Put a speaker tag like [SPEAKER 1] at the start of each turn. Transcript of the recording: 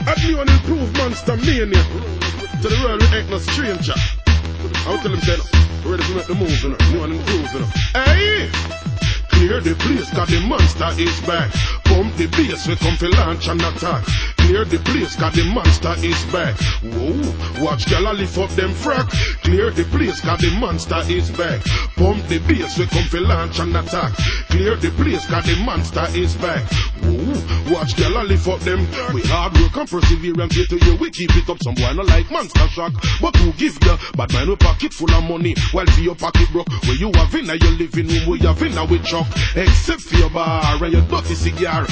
[SPEAKER 1] At new and improved Monster Mania. To the world, we ain't no stranger. I'll tell him, say, no. Ready to make the move, you know. New and improved, you know. Hey! Clear the place, cause the monster is back. Pump the bass, we come to launch and attack. Clear the place, cause the monster is back. Whoa, watch y'all lift up them frack. Clear the place, cause the monster is back. Pump the bass, we come to launch and attack. Clear the place, cause the monster is back. Whoa, watch y'all lift up them. We hard work and perseverance here to you. We keep it up, some boy no like Monster Shock. But who give ya? Bad man with pocket full of money, while for your pocket broke. Where you have in your living room, where you have in with truck. Except for your bar and your dirty cigar.